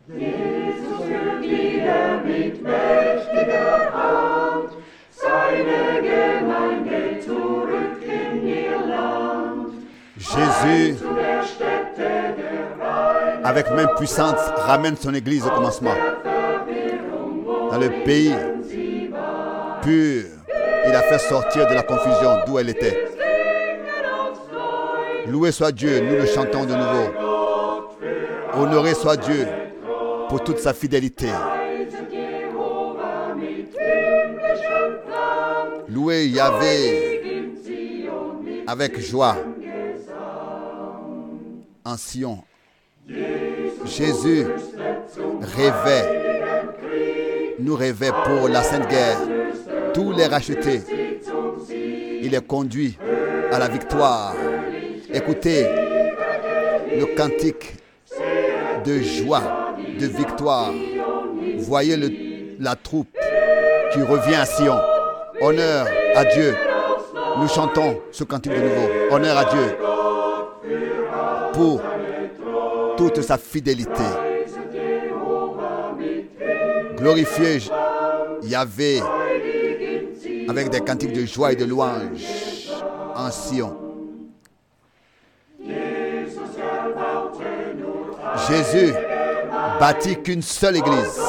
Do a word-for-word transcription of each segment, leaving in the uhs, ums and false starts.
Jesus führt Glieder mit mächtiger Hand, seine Gemeinde zurück in ihr Land. Jésus, avec main puissante, ramène son Église au commencement. Dans le pays pur, il a fait sortir de la confusion d'où elle était. Loué soit Dieu, nous le chantons de nouveau. Honoré soit Dieu pour toute sa fidélité. Loué Yahvé avec joie en Sion. Jésus rêvait, nous rêvait pour la Sainte Guerre. Tous les rachetés, il est conduit à la victoire. Écoutez le cantique de joie, de victoire. Voyez le, la troupe qui revient à Sion. Honneur à Dieu. Nous chantons ce cantique de nouveau. Honneur à Dieu pour toute sa fidélité. Glorifiez Yahvé avec des cantiques de joie et de louange en Sion. Jésus bâtit qu'une seule église,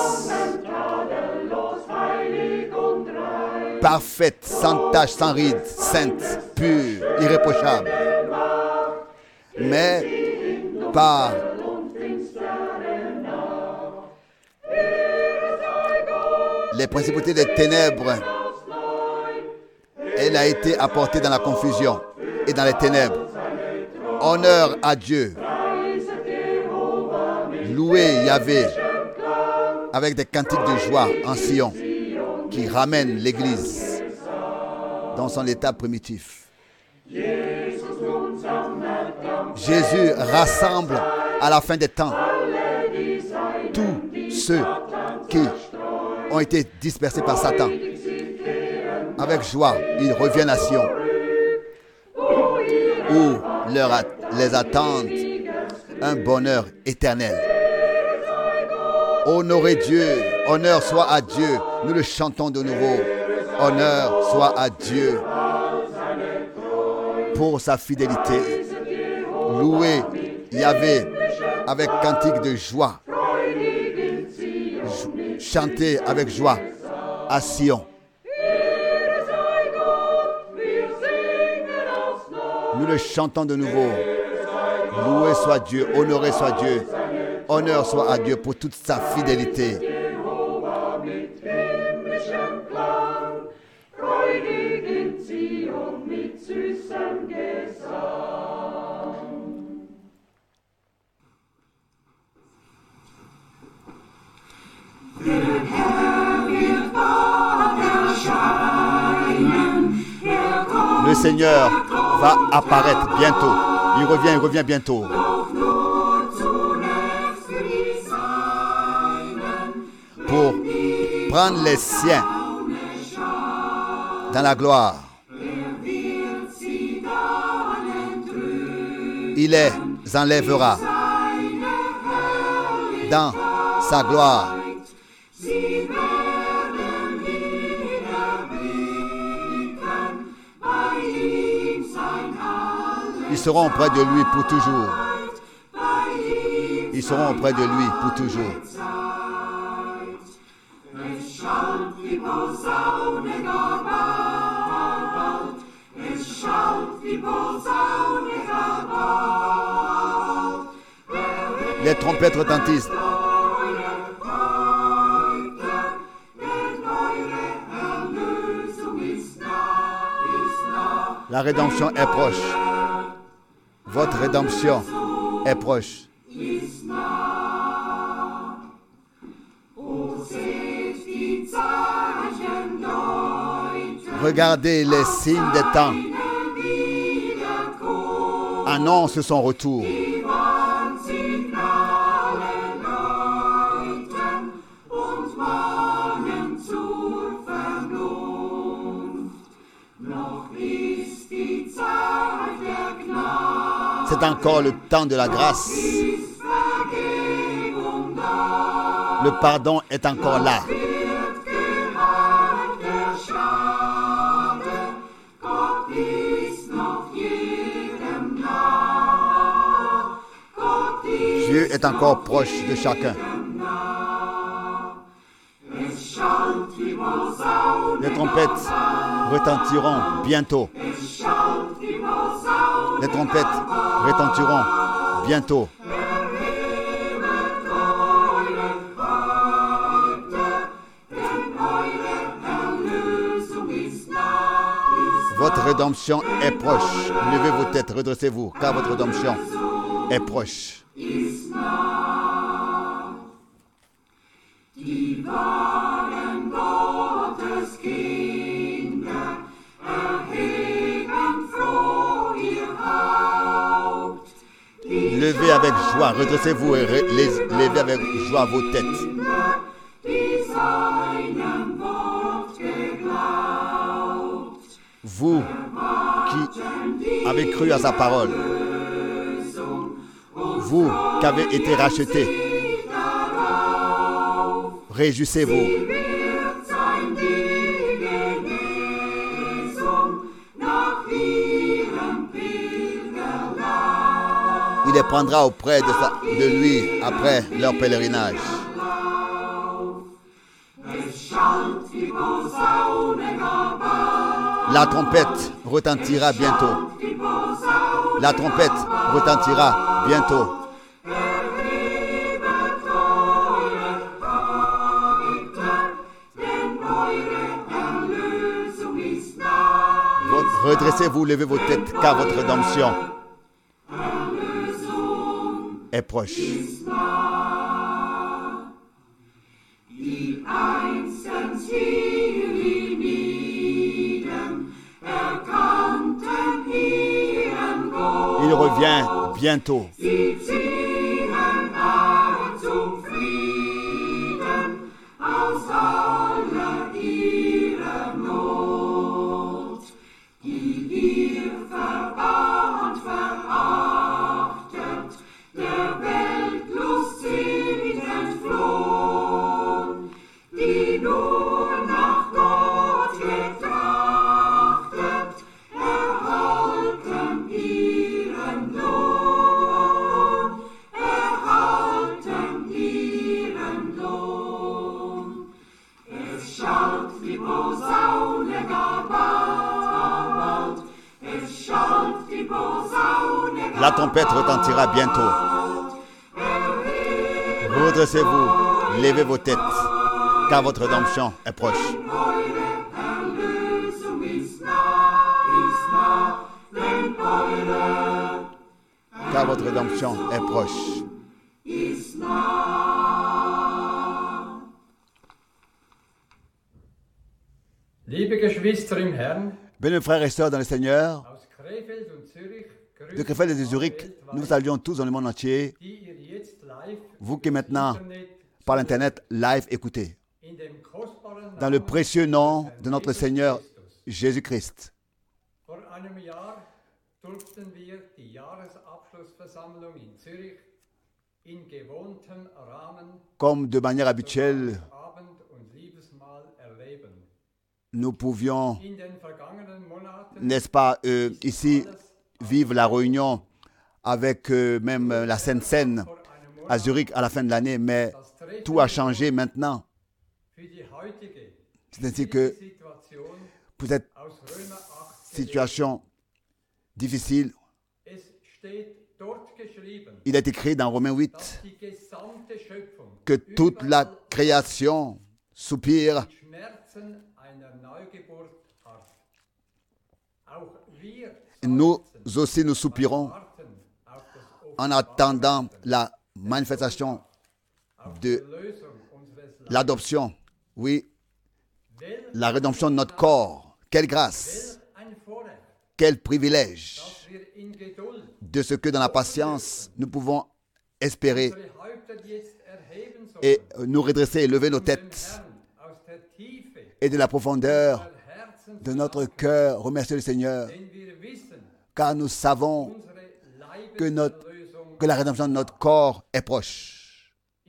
parfaite, sans tache, sans ride, sainte, pure, irréprochable. Mais par les principautés des ténèbres, elle a été apportée dans la confusion et dans les ténèbres. Honneur à Dieu. Louez Yahvé avec des cantiques de joie en Sion qui ramènent l'Église dans son état primitif. Jésus rassemble à la fin des temps tous ceux qui ont été dispersés par Satan. Avec joie, ils reviennent à Sion où leur a- les attendent un bonheur éternel. Honorez Dieu, honneur soit à Dieu. Nous le chantons de nouveau. Honneur soit à Dieu pour sa fidélité. Louez Yahvé avec cantique de joie. Chantez avec joie à Sion. Nous le chantons de nouveau. Loué soit Dieu, honoré soit Dieu. Honneur soit à Dieu pour toute sa fidélité. Le Seigneur va apparaître bientôt. Il revient, il revient bientôt. Pour prendre les siens dans la gloire. Il les enlèvera dans sa gloire. Ils seront auprès de lui pour toujours. Ils seront auprès de lui pour toujours. Les trompettes retentissent. La rédemption est proche. Votre rédemption est proche. Regardez les signes des temps. Annonce son retour. C'est encore le temps de la grâce. Le pardon est encore là. Dieu est encore proche de chacun. Les trompettes retentiront bientôt. Les trompettes retentiront bientôt. Votre rédemption est proche. Levez vos têtes, redressez-vous, car votre rédemption est proche. Die wahren Gotteskinder erheben froh ihr Haupt. Levez avec joie, redressez-vous et re- les, levez avec joie vos têtes. Die seinem Wort geglaubt. Vous qui avez cru à sa parole, vous qui avez été rachetés, réjouissez-vous. Il les prendra auprès de, sa, de lui après leur pèlerinage. La trompette retentira bientôt. La trompette retentira bientôt. Redressez-vous, levez vos têtes, car votre rédemption est proche. Il revient bientôt. La trompette retentira bientôt. Redressez-vous, levez vos têtes, car votre rédemption est proche. Car votre rédemption est proche. Liebe Geschwister im Herrn, Bien, frères et sœurs dans le Seigneur, aus Krefeld und Zürich, de Krefeld et de Zurich, nous vous saluons tous dans le monde entier, die ihr jetzt live vous qui über maintenant, Internet par l'Internet, live, écoutez, in dem kostbaren dans le Namen précieux nom des de notre Jesus Seigneur Christus. Jésus-Christ. Vor einem Jahr durften wir die Jahresabschlussversammlung in Zürich in gewohntem Rahmen Comme de manière habituelle, Abend- und Liebesmahl erleben. nous pouvions, In den vergangenen Monaten n'est-ce pas, euh, ist ici, alles vivre la réunion avec euh, même euh, la Sainte Seine vor einem Monat à Zurich à la fin de l'année, mais das Treffen tout a changé maintenant. für die heutige C'est ainsi que Situation pour cette aus Römer acht situation difficile, Es steht dort geschrieben, il est écrit dans Romains huit dass die gesamte Schöpfung que toute la überall création soupire mit Schmerzen einer Neugeburt hat. Auch wir nous seufzen aussi nous und soupirons warten auf das en attendant la manifestation auf de die Lösung unseres Leibes. l'adoption, oui, Welch la rédemption de notre corps. Quelle grâce, welch ein Vorrecht, quel privilège dass wir in Geduld de ce que dans la patience, nous pouvons espérer unsere Häupter jetzt erheben sollen, et nous redresser et lever nos um dem têtes Herrn aus der Tiefe et de la profondeur unserer Herzen de zu notre danken, cœur remercier le Seigneur, denn wir wissen, car nous savons unsere que, notre, Leibeserlösung que la rédemption de notre corps est proche.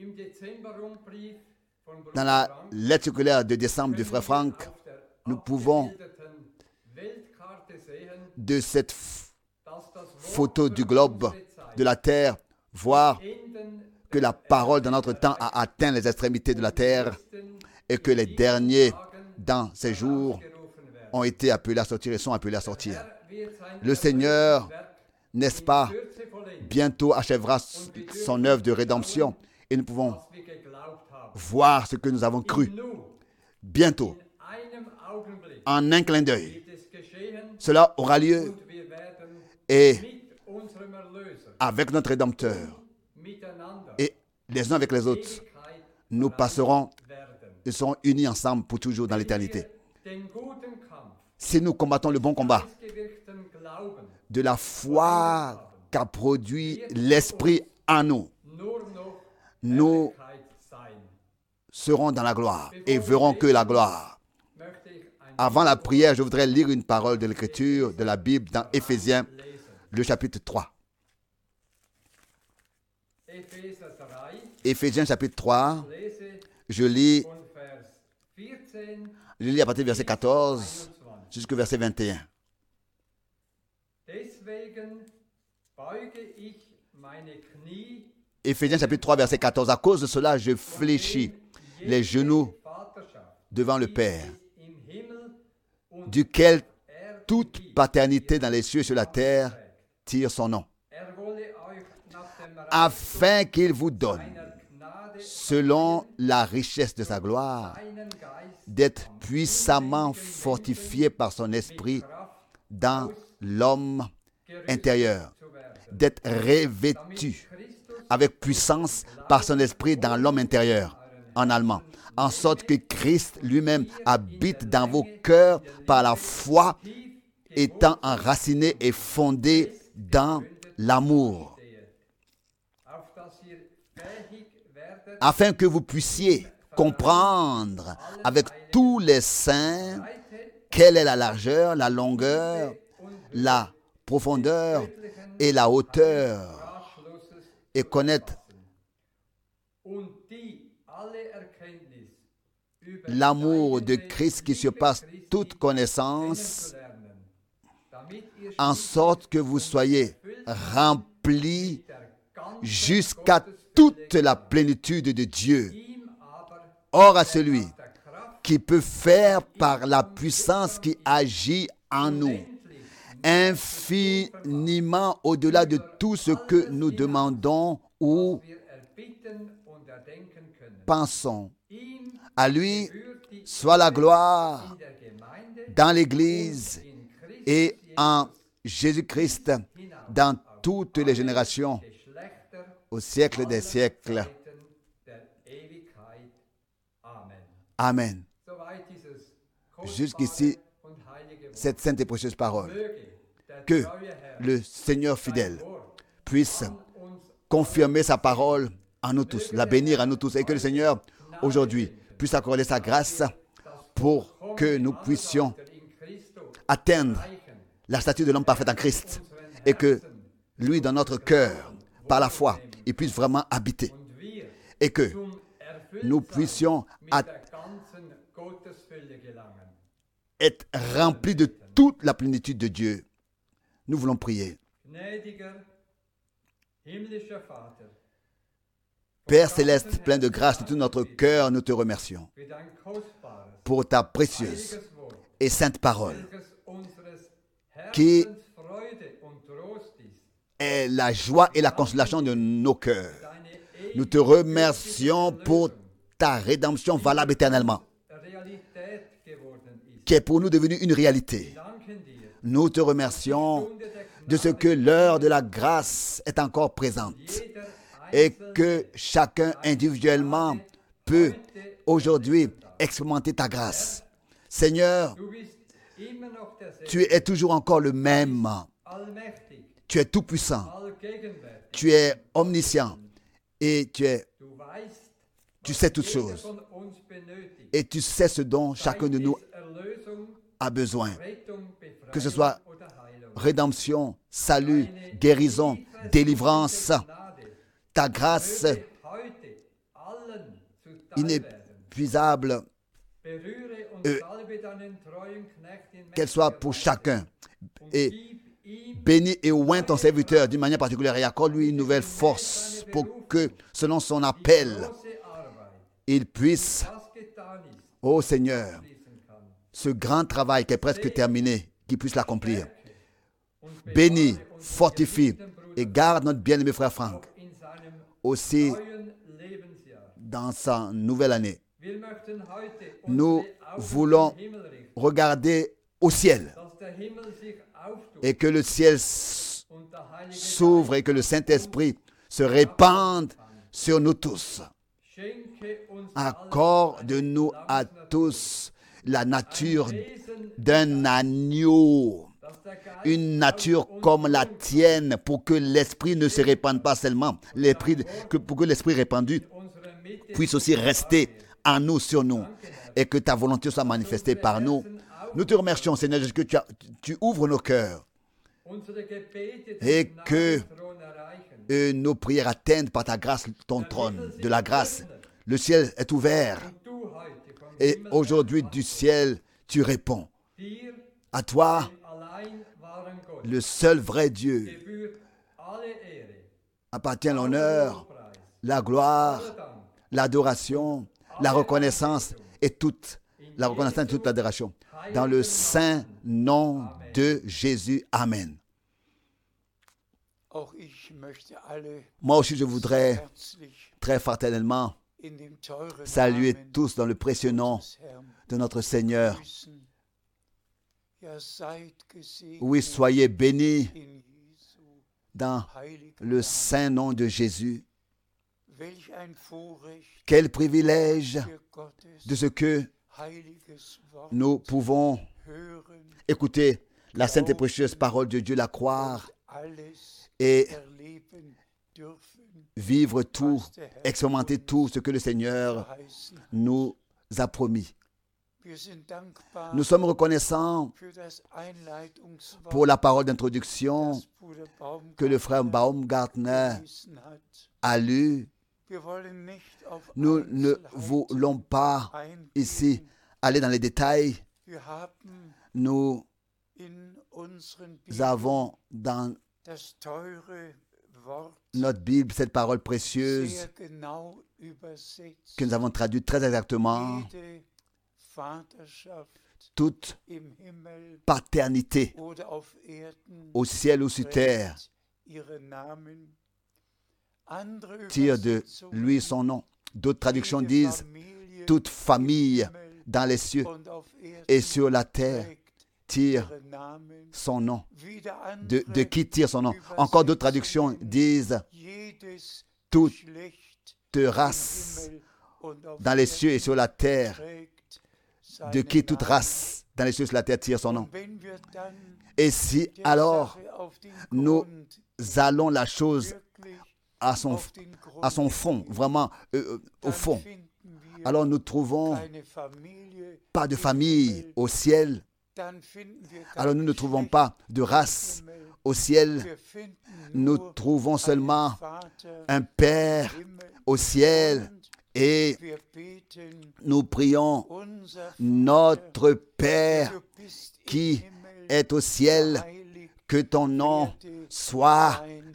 Im Dezemberrundbrief von Bruder Dans la Frank lettre circulaire de décembre du können frère wir Frank, auf der nous pouvons abgebildeten Weltkarte sehen, de cette f- dass das Wort photo für du globe unsere Zeit de la terre voir Enden que la parole dans notre temps a atteint les extrémités de la terre et que les derniers dans ces jours gerufen werden. ont été appelés à sortir et sont appelés à sortir. Er wird sein Le Seigneur, Erlösungswerk n'est-ce pas, Kürze vollenden, bientôt achèvera s- son œuvre de rédemption et nous pouvons was wir geglaubt haben. voir ce que nous avons cru. Nu, Bientôt, in einem Augenblick en un clin d'œil, wird es geschehen cela aura lieu und wir werden et mit unserem Erlöser avec notre Rédempteur miteinander et les uns avec les autres, Ewigkeit nous passerons werden. et serons unis ensemble pour toujours dans l'éternité. Den guten Kampf, Si nous combattons le bon combat ausgewirkten Glauben, de la foi qu'a produit l'Esprit en nous, nur noch nous Herrlichkeit sein. serons dans la gloire et verrons que la gloire. Möchte ich ein Avant la prière, je voudrais lire une parole de l'Écriture, de la Bible, dans Éphésiens, lesen. le chapitre trois. Epheser drei, Éphésiens chapitre trois, lese je lis, von Vers vierzehn je lis à partir du verset quatorze einundzwanzig. jusqu'au verset vingt et un. Deswegen beuge ich meine Knie Éphésiens chapitre trois, verset quatorze. À cause de cela, je fléchis les genoux Vaterschaft, devant le die Père, es im Himmel und duquel Erde toute gibt. paternité dans les cieux et sur la terre tire son nom, Er wolle euch nach dem afin qu'il vous donne, seiner Gnade selon la richesse de sa gloire, seinen Geist d'être puissamment fortifié par son esprit Kraft dans l'homme intérieur, zu werden. d'être revêtu Christus avec puissance par son esprit dans l'homme intérieur, en allemand, en sorte que Christ lui-même habite dans vos cœurs par la foi, étant enraciné et fondé dans l'amour, stehe, auf dass ihr fähig werdet, afin que vous puissiez comprendre avec tous les saints quelle est la largeur, la longueur, la profondeur et la hauteur, Ratschlusses et connaître und die alle Erkenntnis über l'amour de seine Christ qui Liebe surpasse Christi toute connaissance, kennenzulernen, damit ihr en sorte que vous soyez remplis der ganzen jusqu'à toute la plénitude de Dieu. ihm aber Or à celui der Kraft qui peut faire par la puissance qui agit en nous, infiniment au-delà de tout ce que nous demandons ou wir erbitten und erdenken können. pensons. Ihm À lui gebührt die soit la gloire in der Gemeinde dans l'Église in Christus et en Jésus-Christ dans toutes les générations, Geschlechter au siècle des siècles. Zeiten der Ewigkeit. Amen. Amen. Soweit dieses Jusqu'ici, kostbare und heilige Wort. cette sainte et précieuse parole. Möge der Que treue Herr le Seigneur fidèle Wort puisse an uns confirmer sa parole en nous tous, la bénir à nous tous, et que le Seigneur, aujourd'hui, puisse accorder sa grâce pour que nous puissions in Christo atteindre reichen, la statue de l'homme parfait en Christ, et que lui, dans notre cœur, par la foi, il puisse vraiment habiter, und wir et que zum Erfülltsein nous puissions mit at- der ganzen Gottesfülle gelangen. être remplis de toute la plénitude de Dieu. Nous voulons prier. Gnädiger, himmlischer Vater, Père céleste, plein de grâce de tout notre cœur, nous te remercions für dein kostbares, pour ta précieuse heiliges Wort, et sainte parole, welches unseres Qui- Herzens Freude und Trost ist. est la joie et la consolation de nos cœurs. Deine Nous te remercions pour ta rédemption valable éternellement, Realität geworden ist. qui est pour nous devenue une réalité. Danken dir. Nous te remercions Stunde der de ce que l'heure de la grâce est encore présente jeder et que chacun individuellement peut aujourd'hui expérimenter ta grâce. Seigneur, Du bist immer noch derselbe, tu es toujours encore le même. allmächtig, Tu es tout puissant. allgegenwärtig. Tu es omniscient. Et tu, es, Du weißt, tu sais was toutes jeder choses. von uns benötigt. Et tu sais ce dont chacun de nous Sei es Erlösung, a besoin. Rettung, Que ce Befreiung soit oder Heilung. rédemption, salut, Deine guérison, tiefe délivrance. Gnade Ta grâce möge heute inépuisable, Berühre und euh, salbe deinen treuen Knecht in qu'elle soit pour chacun. Et bénis et oint ton serviteur d'une manière particulière et accorde-lui une nouvelle force pour que, selon son appel, große Arbeit, il puisse, das getan ist, ô Seigneur, schließen kann. ce grand travail qui est presque terminé, qu'il puisse l'accomplir. Und Bénis, bewahre unseren fortifie geliebten Bruder et garde notre bien-aimé frère Franck in seinem aussi neuen Lebensjahr. dans sa nouvelle année. Wir möchten heute Nous unsere Augen voulons zum Himmel richten, regarder au ciel dass der Himmel sich auftut et que le ciel s- und der Heilige s'ouvre et que le Saint-Esprit se répande sur nous tous. Schenke uns Accorde-nous à tous la nature Wesen, d'un agneau, dass der Geist une nature comme la tienne, pour que l'esprit ne se répande pas seulement, l'esprit, que, pour que l'esprit répandu unsere Mitte puisse aussi rester en nous, sur nous, et que ta volonté soit manifestée par nous. Nous te remercions, Seigneur Jésus, que tu, as- tu ouvres nos cœurs unsere Gebete et den que Gnadenthron erreichen. et nos prières atteignent par ta grâce ton trône, de la grâce. Le ciel est ouvert Du heute vom et Himmel aujourd'hui du ciel, tu réponds. dir, À toi, dem allein wahren Gott, le seul vrai Dieu, gebührt alle Ehre, appartient l'honneur, Lobpreis, la gloire, aller Dank, l'adoration, la reconnaissance et toute la reconnaissance et toute l'adoration. Dans le saint nom de Jésus. Amen. Auch ich möchte alle Moi aussi, je voudrais herzlich très fraternellement in dem teuren saluer Namen tous dans le précieux nom des Herrn de notre Seigneur. grüßen. Ja, seid gesegnet Oui, soyez bénis in Jesu dans heiligen le Namen. saint nom de Jésus. Welch ein Vorrecht Quel privilège für Gottes de ce que heiliges Wort nous pouvons hören écouter la sainte et précieuse parole de Dieu, la croire und alles et erleben dürfen, vivre tout, was der Herr expérimenter tout ce que le Seigneur verheißen hat. nous a promis. Wir sind dankbar Nous sommes reconnaissants für das Einleitungswort, pour la parole d'introduction das Bruder que le frère Baumgartner Baumgartner gelesen hat. a lu. Wir wollen nicht auf Nous ne Einzelheiten voulons pas eingehen. ici aller dans les détails. Wir haben Nous in unseren Bibeln avons dans das teure Wort notre Bible cette parole précieuse sehr genau übersetzt. que nous avons traduite très exactement. Jede Vaterschaft Toute im Himmel paternité oder auf Erden au ciel ou sur terre trägt ihren Namen. Andere tire de Übersetzungen, lui son nom. D'autres traductions jede disent Familie toute famille im Himmel dans les cieux und auf Erden et sur la terre trägt tire ihren Namen. son nom. Wieder De, andere de qui tire son nom? Encore d'autres traductions disent jedes toute Geschlecht race im Himmel und auf dans les cieux et sur la terre, trägt de seinen qui toute Namen. race dans les cieux et sur la terre tire son nom. Und wenn wir dann Et si der alors Sache auf den nous Grund, allons la chose wirklich à son, auf den Grund à son fond, gehen, vraiment euh, euh, au dann fond, finden wir alors nous trouvons keine Familie pas de im famille Himmel, au ciel, dann finden wir kein alors nous ne trouvons Geschlecht pas de im race Himmel. au ciel, Wir finden nous nur trouvons einen seulement Vater un Père im Himmel. au ciel Und et wir beten, nous prions unser Vater, notre Père du bist im qui Himmel, est au ciel, geheiligt que ton nom werde soit dein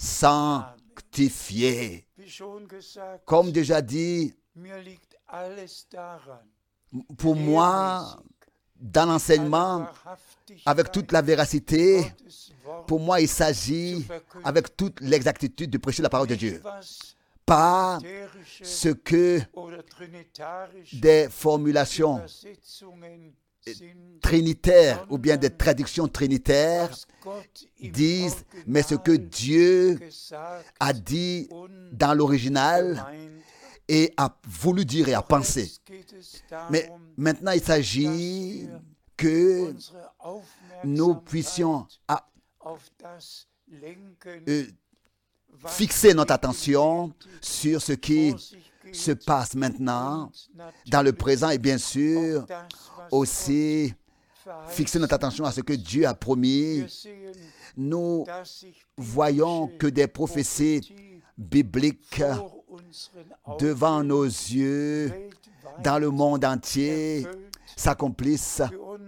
sanctifié. Wie schon gesagt, Comme déjà dit, mir liegt alles daran, pour moi, dans l'enseignement, aller Wahrhaftigkeit avec toute la véracité, Gottes Wort pour moi, il s'agit avec toute l'exactitude de prêcher la parole de nicht Dieu. was Pas theoretische ce que oder trinitarische des formulations Übersetzungen sind, trinitaires ou bien des traductions trinitaires was Gott im disent, mais ce que Original Dieu gesagt a dit und dans l'original gemeint. et a voulu dire et a pensé. Jetzt geht es Mais darum, maintenant, il s'agit que unsere nous Aufmerksamkeit puissions à- auf das lenken, euh, was fixer notre gegenwärtig attention sur ce qui vor sich geht se passe maintenant, und dans le natürlich présent et bien auf sûr das, was aussi Gott fixer notre attention à ce que Dieu a promis. Wir sehen, Nous dass sich voyons biblische que des prophéties Prophetie bibliques vor devant nos yeux, dans le monde entier, s'accomplissent.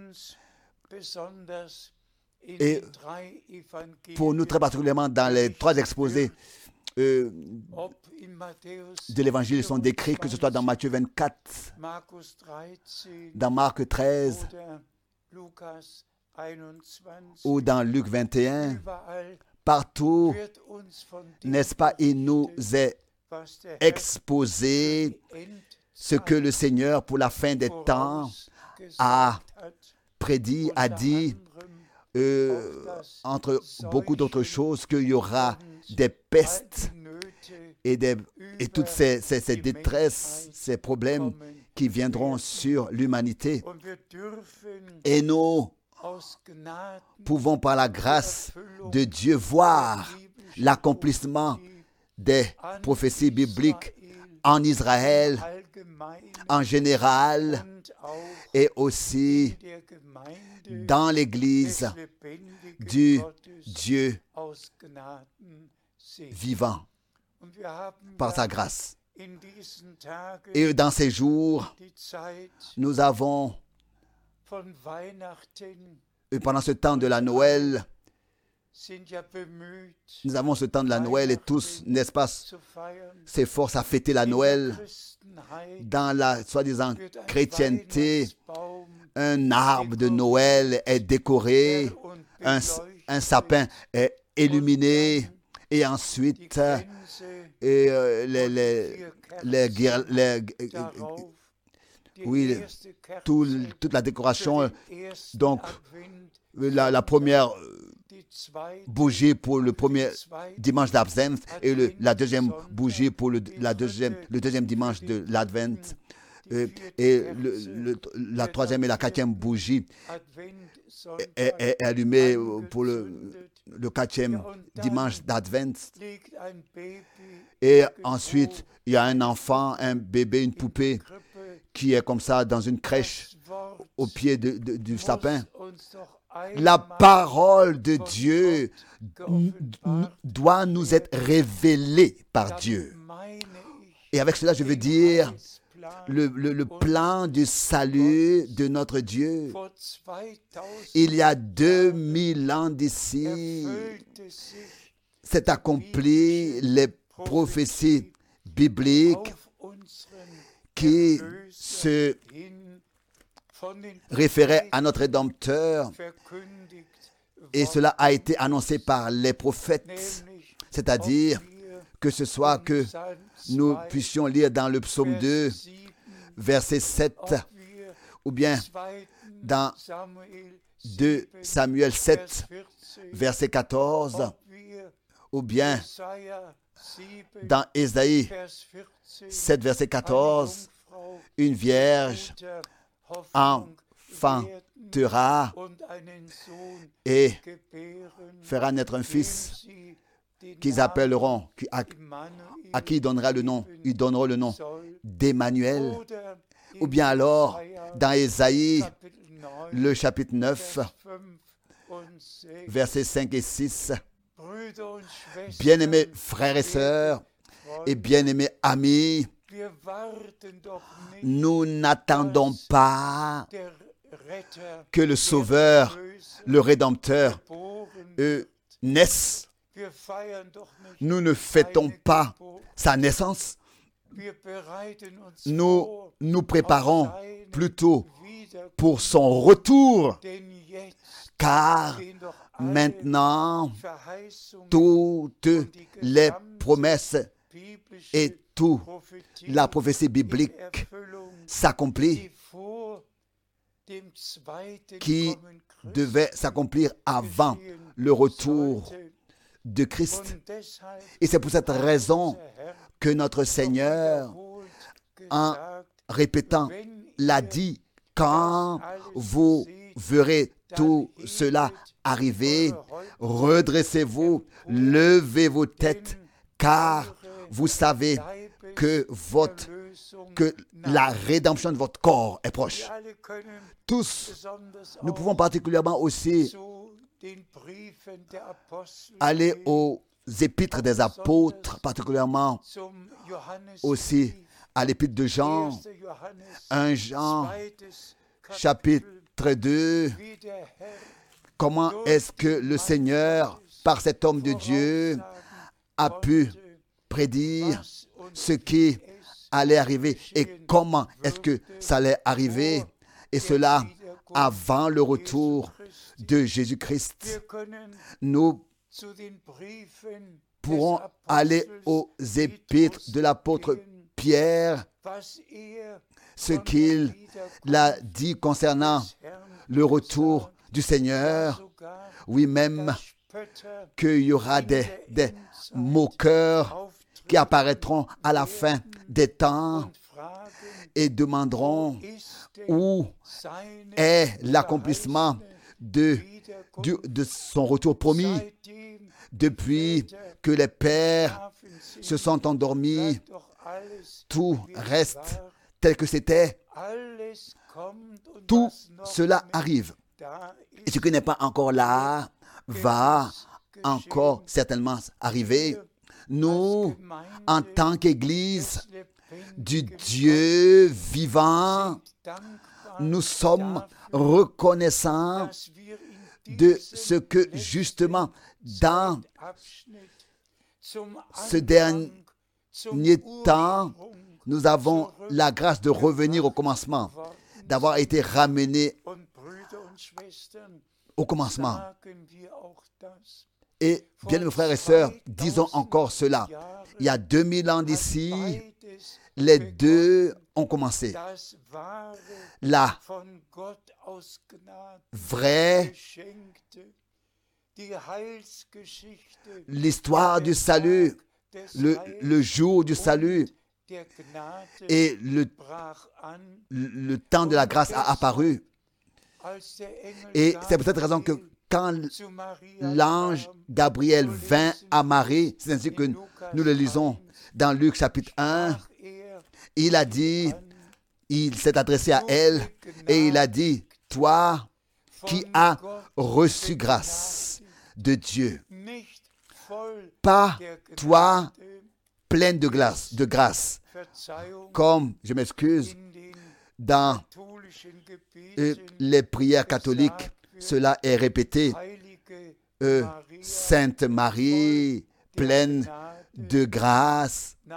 Et pour nous, très particulièrement dans les trois exposés euh, de l'Évangile sont décrits, que ce soit dans Matthieu vingt-quatre, dans Marc treize ou dans Luc vingt et un. Partout, n'est-ce pas, il nous est exposé ce que le Seigneur, pour la fin des temps, a prédit, a dit, euh, entre beaucoup d'autres choses, qu'il y aura des pestes et, des, et toutes ces, ces, ces détresses, ces problèmes qui viendront sur l'humanité. Et nous pouvons, par la grâce de Dieu, voir l'accomplissement des prophéties bibliques en Israël, en général, et aussi dans l'Église du Dieu vivant, par sa grâce. Et dans ces jours, nous avons, et pendant ce temps de la Noël, nous avons ce temps de la Noël et tous, n'est-ce pas, s'efforcent à fêter la Noël. Dans la soi-disant chrétienté, un arbre de Noël est décoré, un, un sapin est illuminé, et ensuite et, euh, les, les, les, les, les, oui, tout, toute la décoration. Donc, la, la première bougie pour le premier dimanche d'Advent et le, la deuxième bougie pour le, la deuxième, le deuxième dimanche de l'Advent. Et, et le, le, la troisième et la quatrième bougie est, est, est allumée pour le, le quatrième dimanche d'Advent. Et ensuite, il y a un enfant, un bébé, une poupée qui est comme ça dans une crèche au pied de, de, du sapin. La parole de Dieu doit nous être révélée par Dieu. Et avec cela, je veux dire le, le, le plan du salut de notre Dieu. Il y a deux mille ans d'ici, s'est accompli les prophéties bibliques qui se référait à notre Rédempteur, et cela a été annoncé par les prophètes, c'est-à-dire que ce soit que nous puissions lire dans le psaume deux, verset sept, ou bien dans deux Samuel sept, verset quatorze, ou bien dans Ésaïe sept, verset quatorze, une vierge enfantera et fera naître un fils qu'ils appelleront, à, à qui il donnera le nom, ils donneront le nom d'Emmanuel. Ou bien alors, dans Ésaïe, le chapitre neuf, versets cinq et six, bien-aimés frères et sœurs et bien-aimés amis, nous n'attendons pas que le Sauveur, le Rédempteur, euh, naisse. Nous ne fêtons pas sa naissance. Nous nous préparons plutôt pour son retour, car maintenant, toutes les promesses et toute la prophétie biblique s'accomplit, qui devait s'accomplir avant le retour de Christ. Et c'est pour cette raison que notre Seigneur, en répétant, l'a dit, quand vous verrez tout cela arriver, redressez-vous, levez vos têtes, car vous savez que, votre, que la rédemption de votre corps est proche. Tous, nous pouvons particulièrement aussi aller aux épîtres des apôtres, particulièrement zum Johannesbrief, aussi à l'épître de Jean, erster Johannes, un Jean, zweites Kapitel, chapitre deux, wie der Herr comment est-ce que le Seigneur, par cet homme de Dieu, a pu prédire was und ce qui es allait arriver et comment est-ce que ça allait arriver, et cela avant le retour de Jésus-Christ. Wir können Nous zu den Briefen pourrons des aller Apostels aux épîtres de l'apôtre gehen, Pierre, was er ce von qu'il der Wiederkunft l'a dit concernant des Herrn le retour gesagt, du ja Seigneur. sogar, Oui, même dass Spötter qu'il y aura des, des moqueurs qui apparaîtront à la fin des temps und fragen, et demanderont wo ist denn où seine est l'accomplissement de, Wiederkunft? du- de son retour promis Seitdem depuis que les pères schlafen sind, se sont endormis. bleibt doch alles, Tout wie es reste war. tel que c'était. Alles kommt und Tout was noch cela nicht arrive. da Et ist, ce qui n'est pas encore là va geschehen. encore certainement arriver. Nous, en tant qu'Église du Dieu vivant, nous sommes reconnaissants dass wir in de diesem ce que justement dans Abschnitt zum ce Anfang, dernier zum temps, Ursprung nous avons la grâce de revenir au commencement, worden d'avoir été ramenés und Brüder und Schwestern, au commencement. sagen wir auch das. Et bien, mes frères et sœurs, disons encore cela. Il y a deux mille ans d'ici, Beides les deux ont commencé. das wahre, La von Gott aus Gnade vraie, geschenkte, die Heilsgeschichte, l'histoire du salut, des le, Heils le jour du salut und der Gnade et le, brach an, le temps de la grâce a apparu. als der Engel Et c'est pour cette raison que Gabriel quand zu Maria l'ange kam, Gabriel vint à Marie, c'est ainsi que nous le lisons dans Luc chapitre un, sprach er il a dit, an, il s'est adressé à elle et il a dit, toi qui von as Gott reçu grâce de Dieu, nicht voll pas der toi Gnade, pleine de grâce, de grâce, Verzeihung comme, je m'excuse, in den dans katholischen euh, Gebeten, les prières catholiques, cela est répété, Heilige euh, Maria, Sainte Marie, pleine Gnade. de grâce. Nein,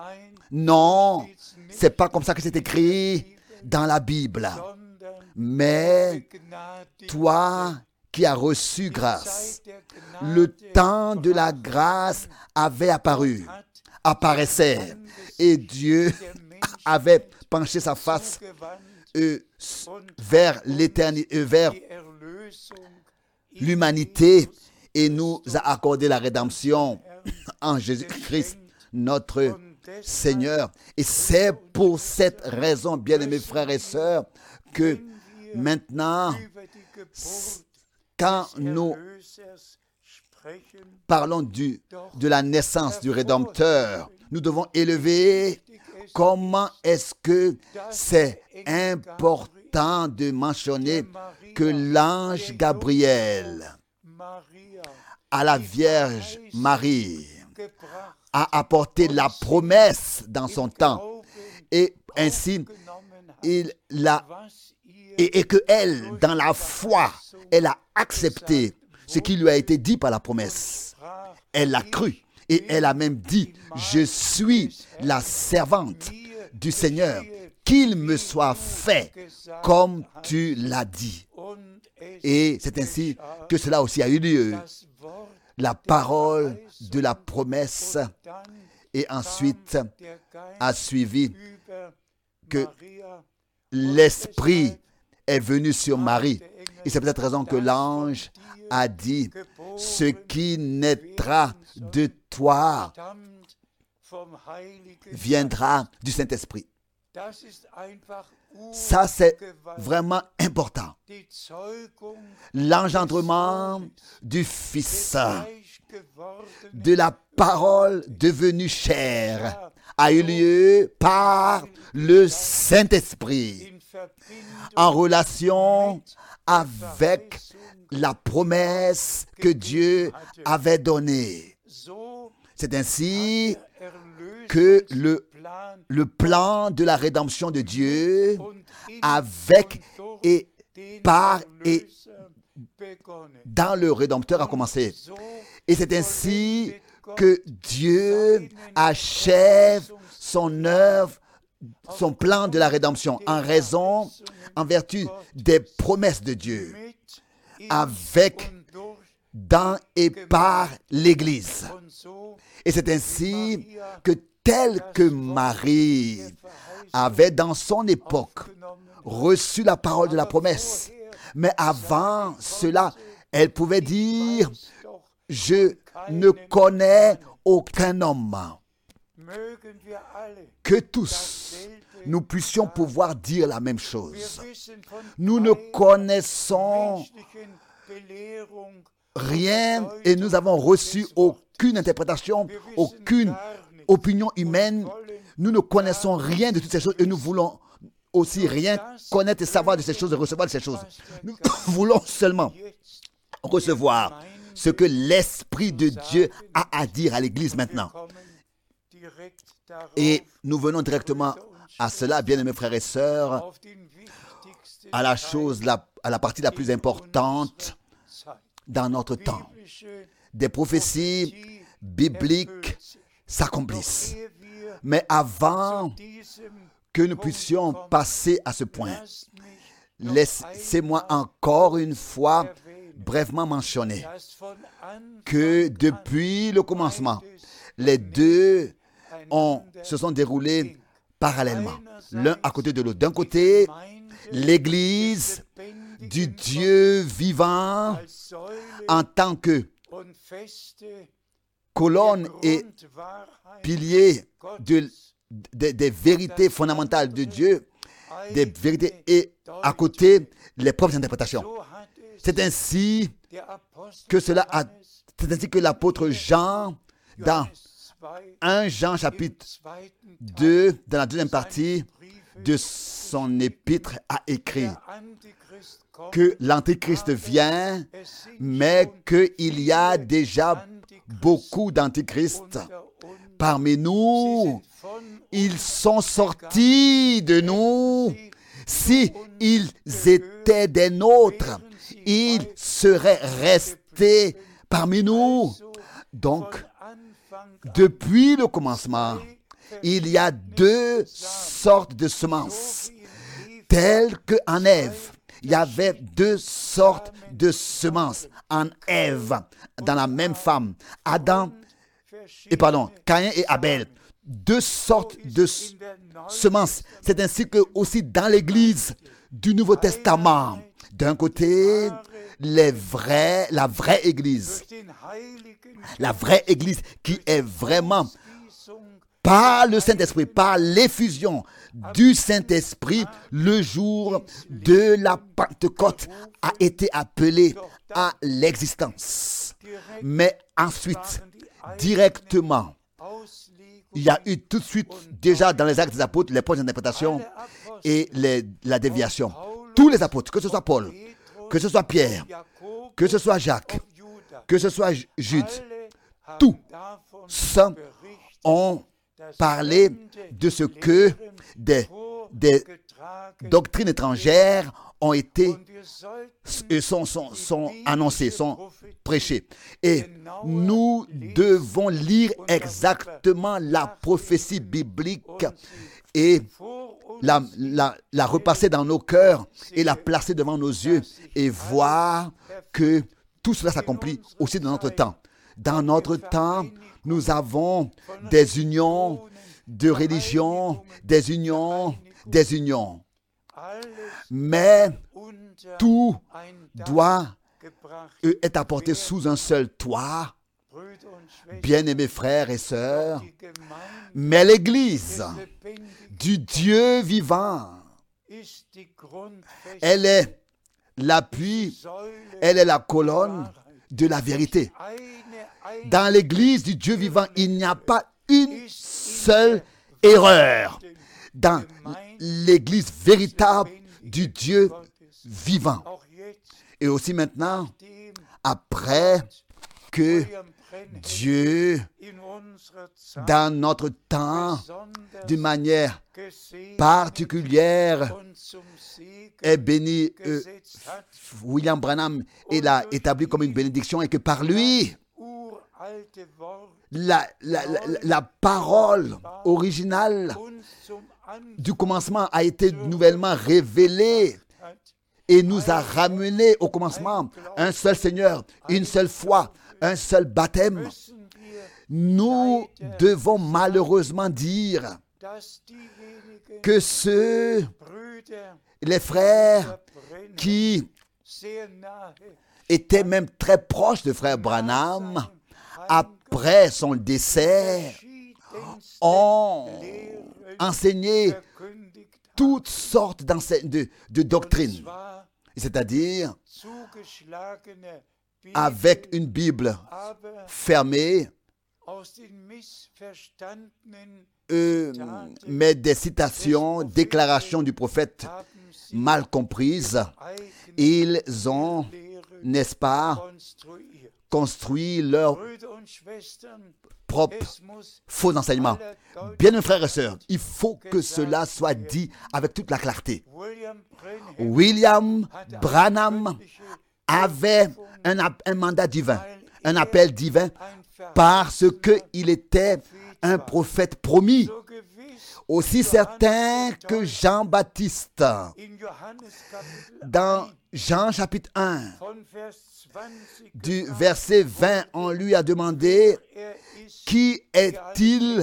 Non, steht's nicht c'est pas comme ça que c'est écrit dans la Bible. sondern Mais begnadigt toi qui as reçu die grâce, Zeit der Gnade le temps de la grâce avait apparu, hat apparaissait, et Dieu der Mensch avait penché sa face zugewandt euh, und vers l'éternité, vers die Erlösung in l'humanité, Jesus et nous a accordé la rédemption en Jésus-Christ, notre und deshalb, Seigneur. Et c'est pour cette raison, bien-aimés frères et sœurs, que wenn wir maintenant, über die Geburt quand des nous Erlösers sprechen, parlons du, de la naissance du Rédempteur, nous devons élever comment est-ce que c'est important de mentionner que l'ange Gabriel Maria à la Vierge Marie gebracht, a apporté la promesse dans son temps Glauben et ainsi genommen hat, il l'a was ihr et, et que elle, dans la foi, elle a accepté ce qui lui a été dit par la promesse. sprach, Elle l'a cru et elle a même dit, je suis la servante du Seigneur, qu'il me soit fait comme tu l'as dit. und es Et c'est ainsi que cela aussi a eu lieu. das Wort La parole de la promesse dann et ensuite der Geist a suivi über que Maria l'Esprit est venu sur Marie. Et c'est pour cette raison que l'ange a dit, ce qui naîtra de toi stammt vom Heiligen viendra du Saint-Esprit. Das ist einfach Ça, c'est urgewaltig. vraiment important. Die Zeugung L'engendrement du Fils, Fleisch gewordenen de la parole devenue chair, a eu lieu par le Saint-Esprit, in Verbindung en relation mit avec Verheißung, la promesse que Dieu avait donnée. so C'est ainsi Erlösungsplan que le, le plan de la rédemption de Dieu und in avec und durch et den par et Erlöser begonnen. dans le Rédempteur a commencé. So Et c'est ainsi vollendet Gott que Dieu achève son œuvre, son plan de la rédemption en raison, en vertu des promesses de Dieu, mit in avec, und durch. dans et par l'Église. Und so Et c'est ainsi que tel que Marie avait dans son époque aufgenommen reçu la parole de la promesse, mais avant cela, elle pouvait dire, doch, je ne connais aucun homme. mögen wir alle Que tous, nous puissions pouvoir dire la même wir chose. wissen von Nous ne keiner connaissons menschlichen Belehrung, rien et nous avons reçu aucune interprétation, aucune opinion humaine. Nous ne connaissons rien de toutes ces choses et nous voulons aussi rien connaître et savoir de ces choses et recevoir de ces choses. Nous voulons seulement jetzt recevoir ce que l'Esprit de Dieu a à dire à l'Église maintenant. kommen direkt darauf, Et nous venons directement à cela, bien-aimés frères et sœurs, auf den wichtigsten à la chose, la- à la partie la plus importante Zeit. dans notre temps. Biblische Des prophéties Prophetie bibliques erfüllt sich. s'accomplissent. Ehe wir Mais avant zu diesem que nous puissions passer à ce point, lasst mich noch laissez-moi einmal encore une fois erwähnen, brièvement mentionner dass von Anfang que an depuis le commencement, beides les deux ont, einander se sont déroulés ging. parallèlement, l'un à côté de l'autre. D'un côté, l'Église du Dieu vivant als Säule en tant que und feste colonne et Grundwahrheit pilier de, Gottes de- des vérités fondamentales de Dieu, des eigene vérités et à côté les propres interprétations. So hat es C'est ainsi der Apostel que cela a, Johannes c'est ainsi que l'apôtre Jean, dans Johannes zwei un Jean im chapitre zweiten Teil deux, dans la deuxième partie seines Briefes de son épître, a écrit der Antichrist kommt, que l'Antéchrist vient, es sind mais schon qu'il y a viele déjà Antichristen beaucoup d'antéchrists unter uns. parmi Sie nous. sind von Ils sont sortis de nous. Si ils étaient des nôtres, ils seraient restés parmi nous. Donc, depuis le commencement, il y a deux sortes de semences. Telles qu'en Ève, il y avait deux sortes de semences en Ève, dans la même femme. Adam, et pardon, Caïn et Abel. Deux sortes de s- semences. C'est ainsi que aussi dans l'Église du Nouveau Testament, d'un côté, les vrais, la vraie Église, la vraie Église qui est vraiment par le Saint-Esprit, par l'effusion du Saint-Esprit, le jour de la Pentecôte a été appelé à l'existence. Mais ensuite, directement, il y a eu tout de suite, déjà dans les actes des apôtres, les premières interprétations et les- la déviation. Tous les apôtres, que ce soit Paul, que ce soit Pierre, que ce soit Jacques, que ce soit J- Jude, tous ceux ont parlé de ce que des, des doctrines étrangères ont été et sont, sont, sont annoncées, sont prêchées. Et nous devons lire exactement la prophétie biblique et la, la, la repasser dans nos cœurs et la placer devant nos yeux et voir que tout cela s'accomplit aussi dans notre temps. Dans notre temps, nous avons des unions de religion, des unions, des unions. Mais tout doit euh, être apporté sous un seul toit, bien-aimés frères et sœurs. Mais l'Église du Dieu vivant, elle est l'appui, elle est la colonne de la vérité. Dans l'Église du Dieu vivant, il n'y a pas une seule erreur. Dans l'Église véritable du Dieu vivant. Et aussi maintenant, après que Dieu, dans notre temps, d'une manière particulière, est béni. Euh, William Branham, il a établi comme une bénédiction et que par lui, la, la, la, la parole originale du commencement a été nouvellement révélée et nous a ramené au commencement un seul Seigneur, une seule foi, un seul baptême. Nous devons malheureusement dire que ceux, les frères qui étaient même très proches de frère Branham, après son décès, ont enseigné toutes sortes de, de doctrines, c'est-à-dire avec une Bible fermée, euh, mais des citations, déclarations du prophète mal comprises. Ils ont, n'est-ce pas, construit leur propre faux enseignement. Bien, mes frères et sœurs, il faut que cela soit dit avec toute la clarté. William Branham avait un, un mandat divin, un appel divin, parce qu'il était un prophète promis, aussi certain que Jean-Baptiste. Dans Jean chapitre un, du verset vingt, on lui a demandé « Qui est-il »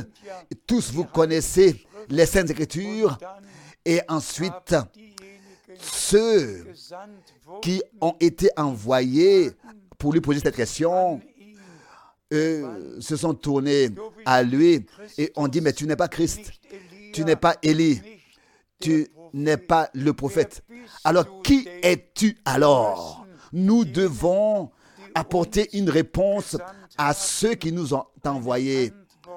Tous vous connaissez les Saintes Écritures. Et ensuite, ceux qui ont été envoyés pour lui poser cette question euh, se sont tournés à lui et ont dit « Mais tu n'es pas Christ, tu n'es pas Élie, tu n'es pas le prophète. Alors qui es-tu alors ?» Nous devons apporter une réponse à ceux qui nous ont envoyés.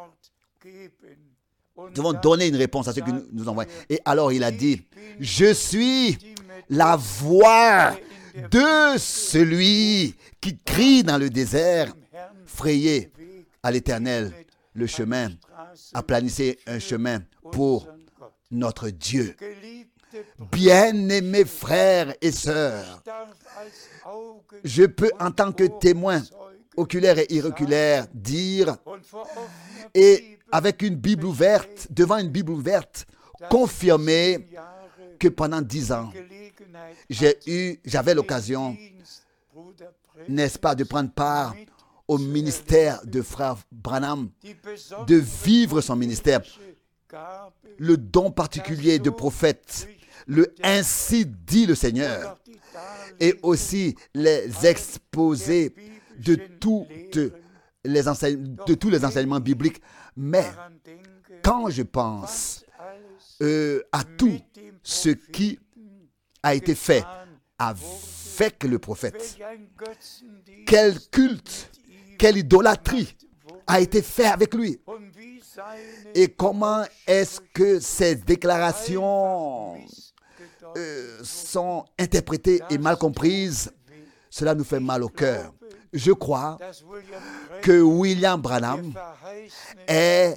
Nous devons donner une réponse à ceux qui nous ont envoyés. Et alors il a dit, « Je suis la voix de celui qui crie dans le désert, frayez à l'Éternel le chemin, aplanissez un chemin pour notre Dieu. » Bien-aimés frères et sœurs, je peux en tant que témoin oculaire et irréoculaire dire, et avec une Bible ouverte, devant une Bible ouverte, confirmer que pendant dix ans, j'ai eu, j'avais l'occasion, n'est-ce pas, de prendre part au ministère de frère Branham, de vivre son ministère, le don particulier de prophète, le ainsi dit le Seigneur, et aussi les exposés de, toutes les enseign- de tous les enseignements bibliques. Mais quand je pense euh, à tout ce qui a été fait avec le prophète, quel culte, quelle idolâtrie a été fait avec lui, et comment est-ce que ces déclarations euh, sont interprétées et mal comprises, cela nous fait mal au cœur. Je crois que William Branham est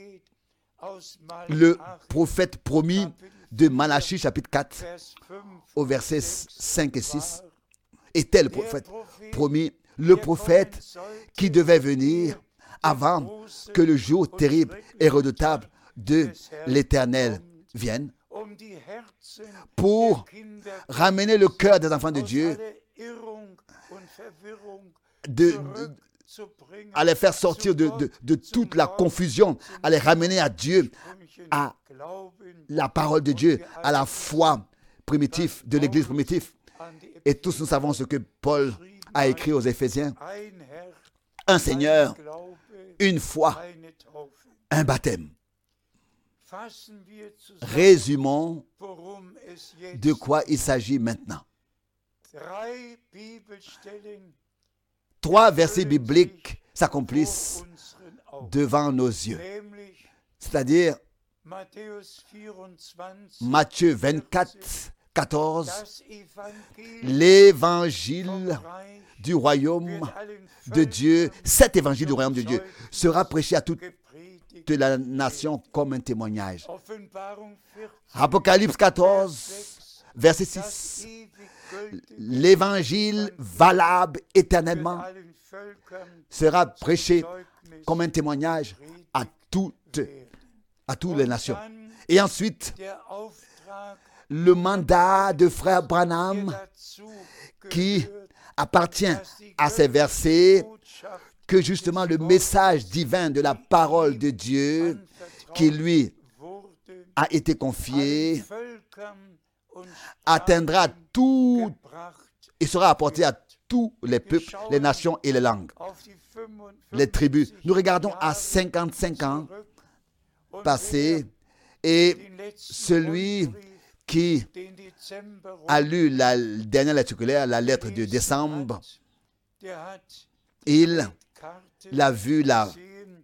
le prophète promis de Malachie chapitre quatre au verset cinq et six. Était le prophète promis, le prophète qui devait venir avant que le jour terrible et redoutable de l'Éternel vienne, pour ramener le cœur des enfants de Dieu, de, de, à les faire sortir de, de, de toute la confusion, à les ramener à Dieu, à la parole de Dieu, à la foi primitive de l'Église primitive. Et tous nous savons ce que Paul a écrit aux Éphésiens: un Seigneur, une foi, un baptême. Résumons de quoi il s'agit maintenant. Trois versets bibliques s'accomplissent devant nos yeux. C'est-à-dire Matthieu vingt-quatre, quatorze, das Evangelium l'évangile vom Reich du royaume wird allen de Dieu, Völkern cet évangile du royaume de Dieu, sera prêché à toute gepredigt. la nation comme un témoignage. Offenbarung vierzehn, Apocalypse quatorze, verset das six. ewig gültige L'évangile valable wird éternellement allen Völkern sera prêché Zeugnis comme un témoignage à toutes, werden. à toutes les nations. Dann Et ensuite, der Auftrag, le mandat de frère der Branham dazu qui gehört, appartient dass die à ces versets, Botschaft que justement le message divin de la parole de Dieu qui lui wurde a été allen confié Völkern und atteindra Sprachen tout gebracht. et sera apporté à tous les peuples, les nations et les langues, Auf die fünfundfünfzig les tribus. Nous regardons à Jahre cinquante-cinq ans zurück und passés et den letzten celui Rundbrief, qui den Dezember a lu la dernière lettre circulaire, la lettre de décembre, der hat il Karte l'a vu la gesehen,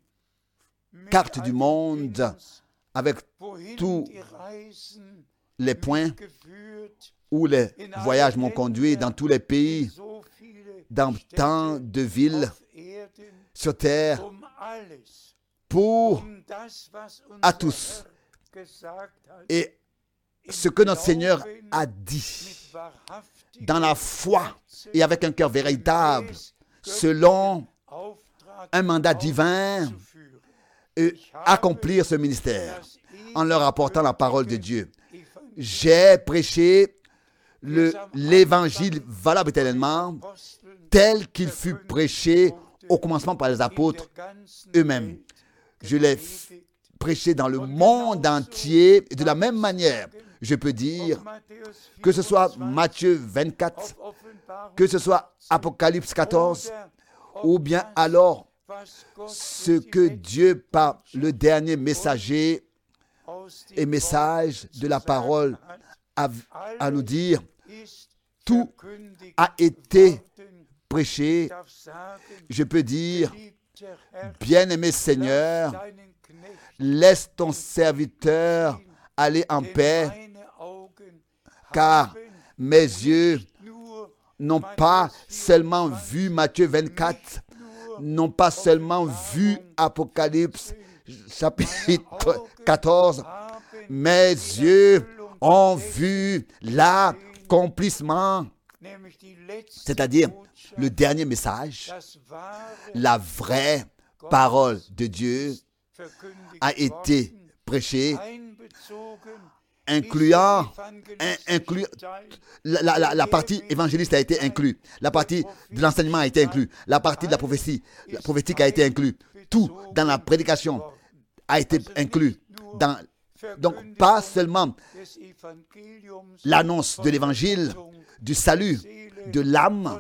mit carte du allen monde Dings, avec wohin tous die Reisen les points mich geführt, où les in alle voyages m'ont conduit Länder, dans tous les in pays, so viele dans tant Städte de villes auf Erden, sur terre, um alles, pour um das, was à unser tous. Herr gesagt hat, Et im ce que notre Seigneur Glauben a dit mit wahrhaftigem dans la foi Herzen et avec un cœur véritable, gemäß selon Auftrag un mandat divin, auszuführen. et Ich habe accomplir ce ministère das en leur apportant la parole de Dieu. Evangelium J'ai prêché le- l'évangile valable éternellement Aposteln tel qu'il fut prêché au commencement par les in der apôtres ganzen eux-mêmes. Welt Je l'ai gepredigt. prêché dans le monde entier et de la même manière, je peux dire, Auf Matthäus que ce soit vierundzwanzig, Matthieu vingt-quatre, auf Offenbarung que ce soit Apocalypse quatorze, oder ou bien alors was Gott ce durch die que letzten Dieu, par le dernier messager aus dem et message Wort de la zu parole, sagen hat, a à nous dire, ist tout verkündigt a été worden. prêché. Ich darf sagen, Je peux dire, geliebter Herr, bien-aimé lass Seigneur, deinen Knecht laisse ton serviteur aller en denn paix, meine Augen car haben mes yeux nur n'ont pas seulement vu Matthieu vingt-quatre, n'ont pas seulement vu Apocalypse chapitre quatorze, mes yeux ont vu l'accomplissement, nämlich die letzte c'est-à-dire Botschaft, le dernier message, das wahre la vraie parole de Dieu verkündigt a été worden, prêchée, einbezogen incluant, ist der in- evangelistische inclut, Teil, la, la- la- la partie évangéliste a été inclue, la partie de l'enseignement a été inclue, la partie de la prophétie, la prophétique a été inclue, tout dans la prédication a été inclus. Dans, donc pas seulement des Evangeliums, l'annonce de l'évangile, du salut, de l'âme,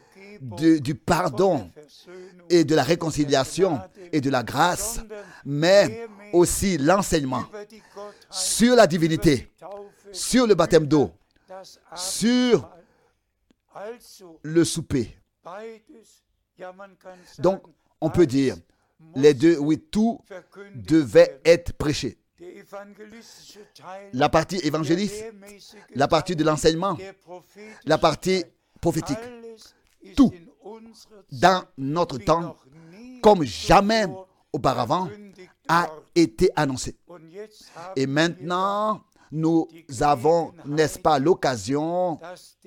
de- du pardon et de la réconciliation et de la grâce, mais aussi l'enseignement sur la divinité, sur le baptême d'eau, sur le souper. Donc, on peut dire, les deux, oui, tout devait être prêché. La partie évangéliste, la partie de l'enseignement, la partie prophétique, tout dans notre temps, comme jamais auparavant, a été annoncé. Et maintenant, nous avons, n'est-ce pas, l'occasion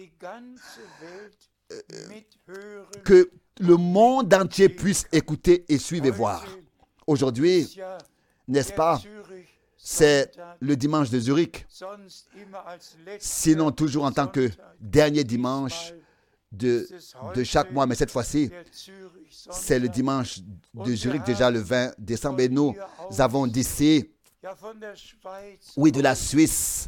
que le monde entier puisse écouter et suivre et voir. Aujourd'hui, n'est-ce pas, c'est le dimanche de Zurich, sinon toujours en tant que dernier dimanche de, de chaque mois, mais cette fois-ci, c'est le dimanche de Zurich, déjà le vingt décembre, et nous avons d'ici, oui, de la Suisse,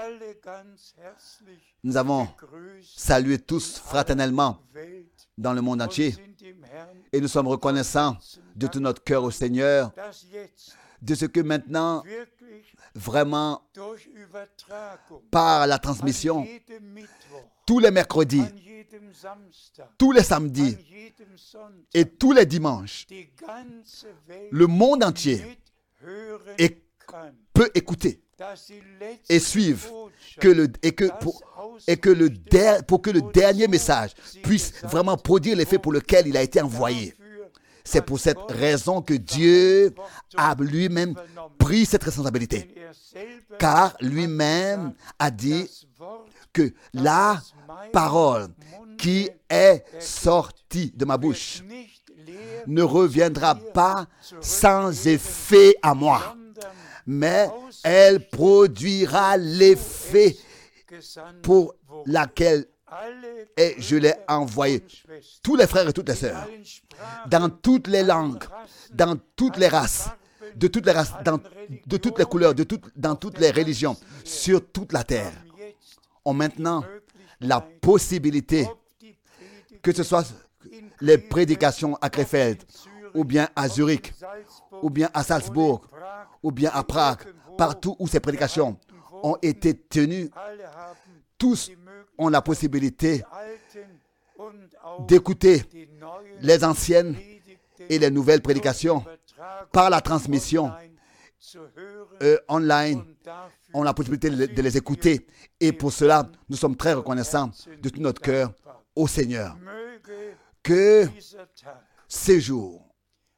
nous avons salué tous fraternellement dans le monde entier, et nous sommes reconnaissants de tout notre cœur au Seigneur, de ce que maintenant, vraiment, par la transmission, tous les mercredis, tous les samedis et tous les dimanches, le monde entier est- peut écouter et suivent, que le, et, que pour, et que le der, pour que le dernier message puisse vraiment produire l'effet pour lequel il a été envoyé. C'est pour cette raison que Dieu a lui-même pris cette responsabilité, car lui-même a dit que la parole qui est sortie de ma bouche ne reviendra pas sans effet à moi, mais elle produira l'effet pour laquelle et je l'ai envoyé. Tous les frères et toutes les sœurs, dans toutes les langues, dans toutes les races, de toutes les races, dans, de toutes les couleurs, de toutes, dans toutes les religions, sur toute la terre, ont maintenant la possibilité, que ce soit les prédications à Krefeld, ou bien à Zurich, ou bien à Salzbourg, ou bien à Prague, partout où ces prédications ont été tenues, tous ont la possibilité d'écouter les anciennes et les nouvelles prédications par la transmission euh, online. On a la possibilité de, de les écouter. Et pour cela, nous sommes très reconnaissants de tout notre cœur au Seigneur. Que ces jours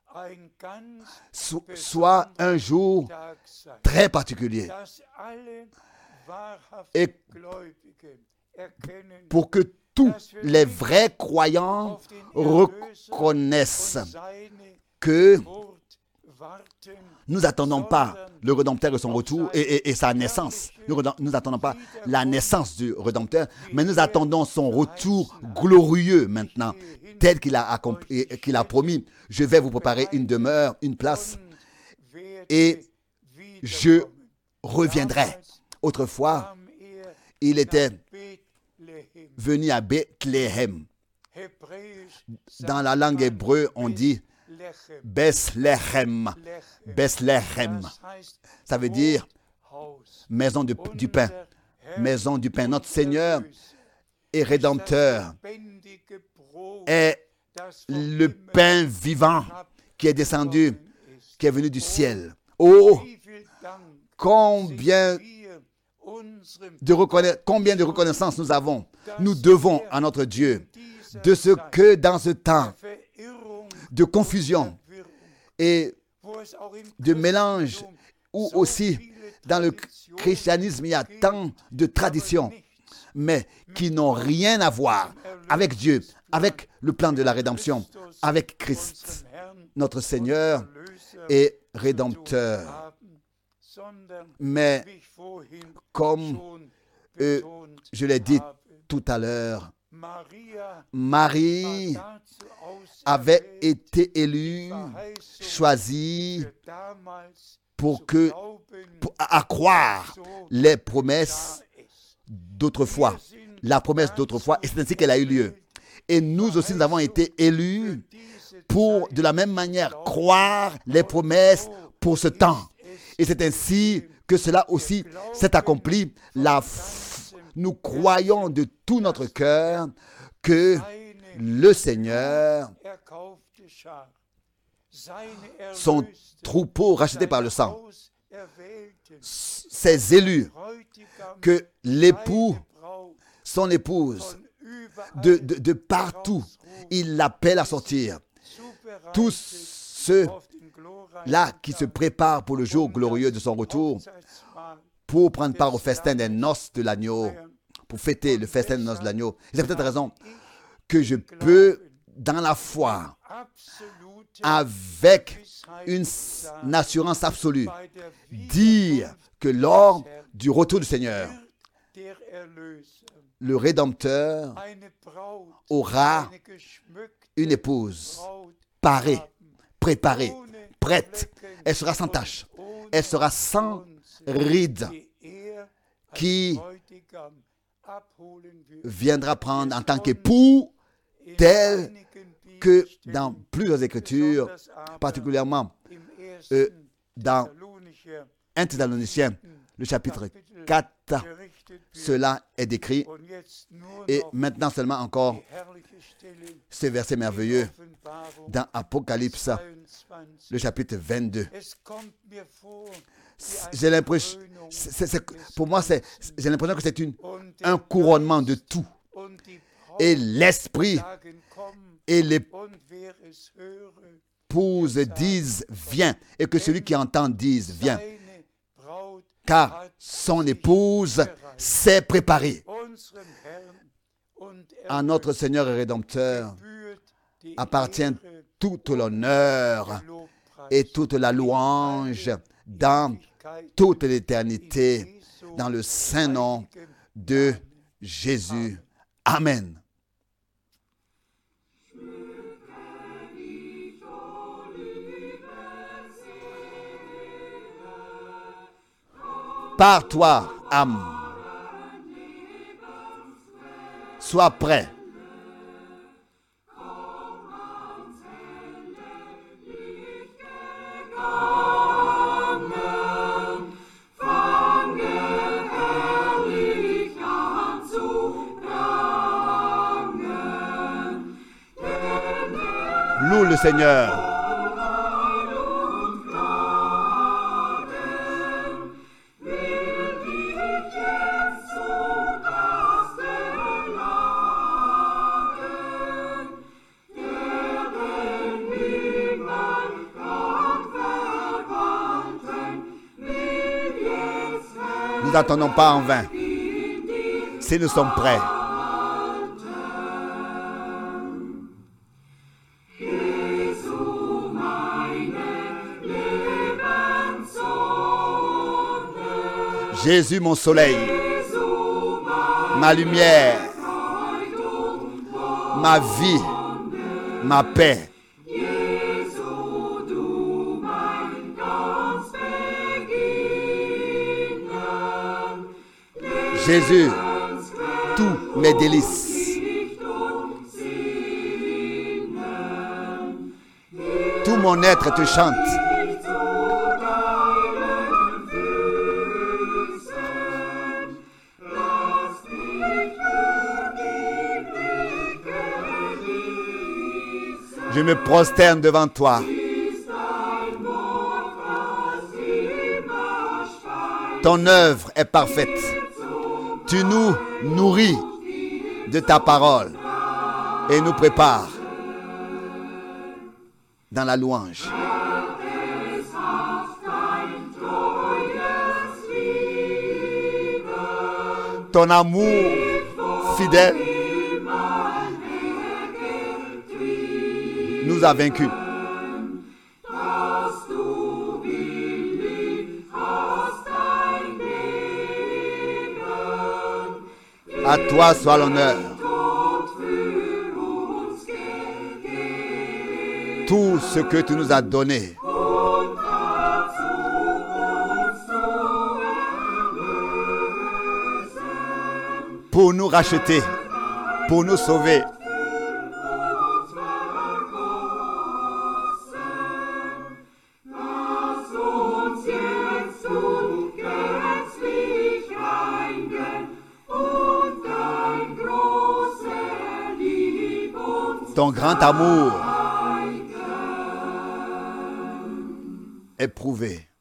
so, soient un jour très particulier. Et pour que tous les vrais croyants reconnaissent que nous n'attendons pas le Rédempteur et son retour et, et, et sa naissance. Nous n'attendons pas la naissance du Rédempteur, mais nous attendons son retour glorieux maintenant, tel qu'il a, accompli, qu'il a promis. Je vais vous préparer une demeure, une place, et je reviendrai. Autrefois, il était venu à Bethléem. Dans la langue hébreu, on dit Bethléem. Bethléem. Ça veut dire maison de, du pain. Maison du pain. Notre Seigneur et Rédempteur est le pain vivant qui est descendu, qui est venu du ciel. Oh, combien de, reconna... combien de reconnaissance nous avons. Nous devons à notre Dieu de ce que dans ce temps de confusion et de mélange, ou aussi dans le christianisme, il y a tant de traditions, mais qui n'ont rien à voir avec Dieu, avec le plan de la rédemption, avec Christ, notre Seigneur et Rédempteur. Mais comme euh, je l'ai dit tout à l'heure, Marie avait été élue, choisie pour que, pour, à croire les promesses d'autrefois, la promesse d'autrefois, et c'est ainsi qu'elle a eu lieu. Et nous aussi, nous avons été élus pour, de la même manière, croire les promesses pour ce temps. Et c'est ainsi que cela aussi s'est accompli. La f... Nous croyons de tout notre cœur que le Seigneur, son troupeau racheté par le sang, ses élus, que l'époux, son épouse, de, de, de partout, il l'appelle à sortir. Tous ceux-là qui se préparent pour le jour glorieux de son retour, pour prendre part au festin des noces de l'agneau, pour fêter le festin des noces de l'agneau. C'est peut-être raison que je peux, dans la foi, avec une, une assurance absolue, dire que lors du retour du Seigneur, le Rédempteur aura une épouse parée, préparée, prête. Elle sera sans tache. Elle sera sans ride, qui viendra prendre en tant qu'époux, tel que dans plusieurs Écritures, particulièrement euh, dans un Thessaloniciens, le chapitre quatre, berichtet wird. cela est décrit. Und jetzt nur Et noch maintenant seulement encore die herrliche Stelle ce verset in merveilleux Offenbarung dans Apocalypse, zweiundzwanzig. le chapitre vingt-deux. Es kommt mir vor, wie eine J'ai l'impression, Krönung c'est- c'est- des pour moi, c'est, Ganzen. j'ai l'impression que c'est une, Und un der couronnement de Geist tout. und die Et Braut l'esprit sagen, komm, et l'épouse und wer es höre, disent viens, et que celui qui entend dise viens, seine Braut car hat son sich épouse bereit. s'est préparée. Unserem Herrn und À notre Erlöser Seigneur et Rédempteur gebührt die appartient Ehre, tout l'honneur der Lobpreis et toute la louange dans Ewigkeit toute in l'éternité, Jesu dans le saint nom heiligem de Namen. Jésus. Amen. Par toi, âme, sois prêt. Loue le Seigneur. Nous n'attendons pas en vain. Si nous sommes prêts. Jésus, mon soleil, ma lumière, ma vie, ma paix. Jésus, tous mes délices, tout mon être te chante. Je me prosterne devant toi. Ton œuvre est parfaite. Tu nous nourris de ta parole et nous prépares dans la louange. Ton amour fidèle nous a vaincus. À toi soit l'honneur. Tout ce que tu nous as donné. Pour nous racheter, pour nous sauver. Ton grand amour éprouvé.